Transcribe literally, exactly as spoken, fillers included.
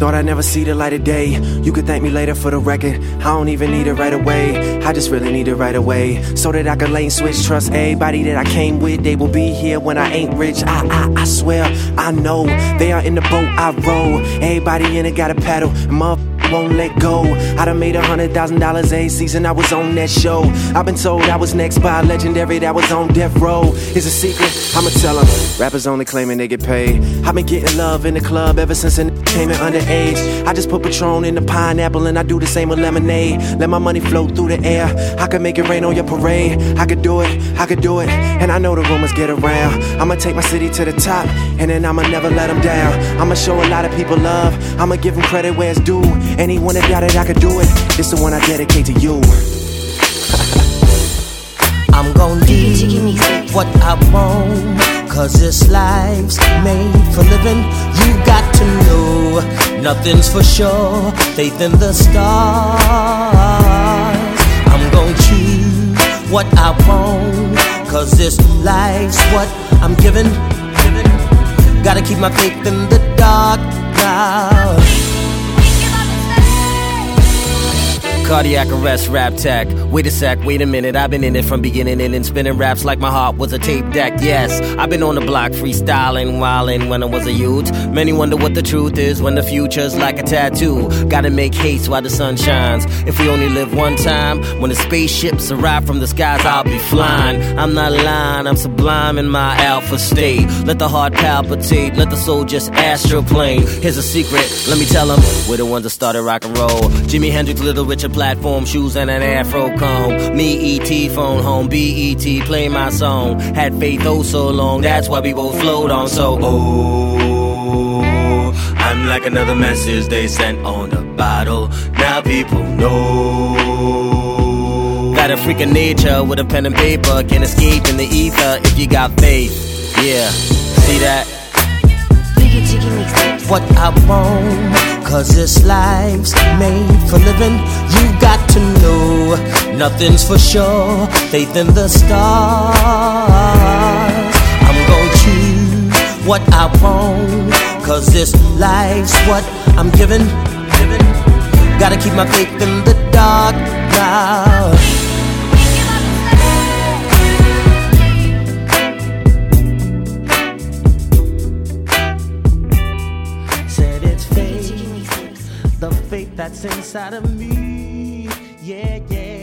Thought I'd never see the light of day. You could thank me later for the record. I don't even need it right away. I just really need it right away, so that I can lane switch. Trust everybody that I came with. They will be here when I ain't rich. I, I, I swear, I know they are in the boat I row. Everybody in it got a paddle, and motherfuckers won't let go. I done made a hundred thousand dollars a season I was on that show. I've been told I was next by a legendary that was on death row. It's a secret, I'ma tell them. Rappers only claiming they get paid. I've been getting love in the club ever since I came in underage. I just put Patron in the pineapple and I do the same with lemonade. Let my money float through the air. I could make it rain on your parade. I could do it, I could do it, and I know the rumors get around. I'ma take my city to the top, and then I'ma never let them down. I'ma show a lot of people love. I'ma give them credit where it's due. Anyone that doubted I could do it, this the one I dedicate to you. I'm gon' do what I want, cause this life's made for living. You got to know, nothing's for sure. Faith in the stars. I'm gon' choose what I want, cause this life's what I'm giving. Gotta keep my faith in the dark now. Cardiac arrest, rap tech. Wait a sec, wait a minute. I've been in it from beginning and then spinning raps like my heart was a tape deck. Yes, I've been on the block freestyling, wildin' when I was a youth. Many wonder what the truth is when the future's like a tattoo. Gotta make haste while the sun shines. If we only live one time, when the spaceships arrive from the skies, I'll be flying. I'm not lying, I'm sublime in my alpha state. Let the heart palpitate, let the soul just astroplane. Here's a secret, let me tell them. We're the ones that started rock and roll. Jimi Hendrix, Little Richard, platform shoes and an afro comb. Me, E T, phone home, B E T, play my song. Had faith oh so long, that's why we both flowed on. So, oh, I'm like another message they sent on the bottle. Now people know that a freak of nature with a pen and paper can escape in the ether if you got faith. Yeah, see that? What I want, cause this life's made for living. You got to know, nothing's for sure. Faith in the stars. I'm gon' choose what I want, cause this life's what I'm giving. Gotta keep my faith in the dark now. The faith that's inside of me, yeah, yeah.